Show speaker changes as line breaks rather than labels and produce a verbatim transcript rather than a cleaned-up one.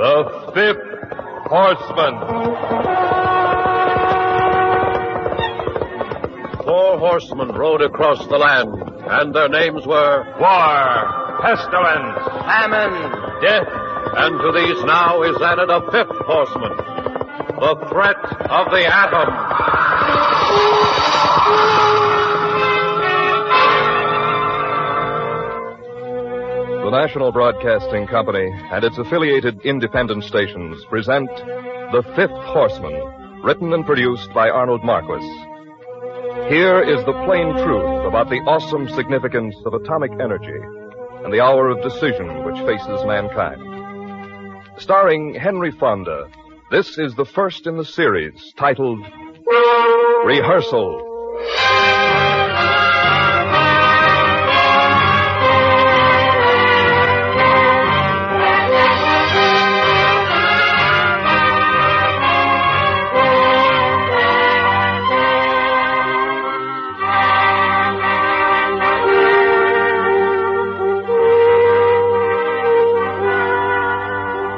The Fifth Horseman. Four horsemen rode across the land, and their names were War, Pestilence,
Famine,
Death, and to these now is added a fifth horseman, the threat of the atom.
The National Broadcasting Company and its affiliated independent stations present The Fifth Horseman, written and produced by Arnold Marquis. Here is the plain truth about the awesome significance of atomic energy and the hour of decision which faces mankind. Starring Henry Fonda, this is the first in the series titled Rehearsal.